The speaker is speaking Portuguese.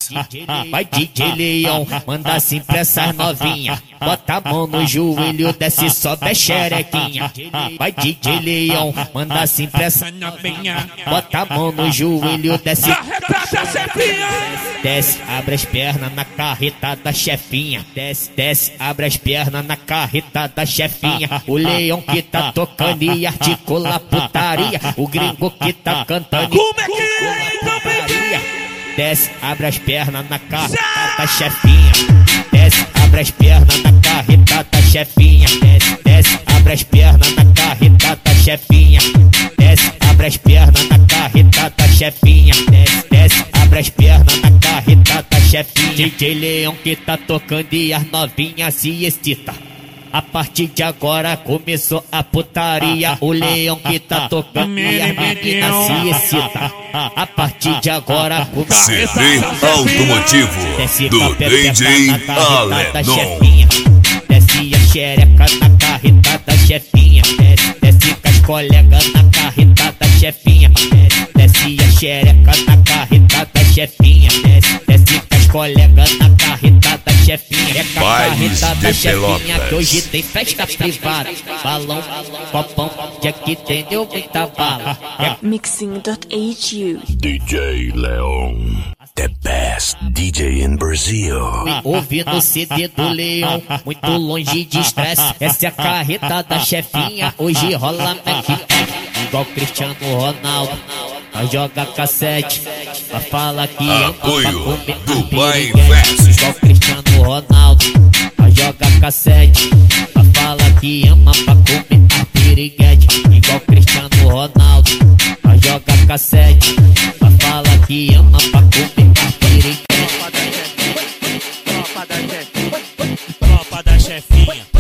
Vai DJ Leão, manda assim pra essas novinha. Bota a mão no joelho, desce, sobe a xerequinha. Vai DJ Leão, manda assim pra essa novinha. Bota a mão no joelho, desce, desce, abre as pernas na carreta da chefinha. Desce, desce, abre as pernas na carreta da chefinha. O leão que tá tocando e articula putaria. O gringo que tá cantando e articula putaria. Desce, abre as pernas na carreta da chefinha. Desce, abre as pernas na carreta da chefinha. Desce, desce, abre as pernas na carreta da chefinha. Desce, abre as pernas na carreta da chefinha. Desce, desce, abre as pernas na carreta da chefinha. DJ Leão que tá tocando e as novinhas se excita. A partir de agora começou a putaria. O leão que tá tocando e as meninas se excita. A partir de agora começou. CD automotivo do DJ Alenon. Desce a xereca na carreta da chefinha. Desce, desce com as colegas na carreta da chefinha. Desce a xereca na carreta da chefinha. Desce, desce com as colegas na carreta da chefinha. É com a carreta da chefinha que hoje tem festa privada. Balão, copão, dia que entendeu muita bala. Mixing.hu DJ Leon, the best DJ in Brazil. Ouvindo o CD do Leão, muito longe de estresse. Essa é a carreta da chefinha, hoje rola Mac, igual Cristiano Ronaldo. Nós joga cassete, pra falar que ama pra comer Dubai piriguete. Igual Cristiano Ronaldo. Nós joga cassete, pra falar que ama pra comer piriguete. Igual Cristiano Ronaldo. Nós joga cassete, pra falar que ama pra comer piriguete. Tropa da chefinha.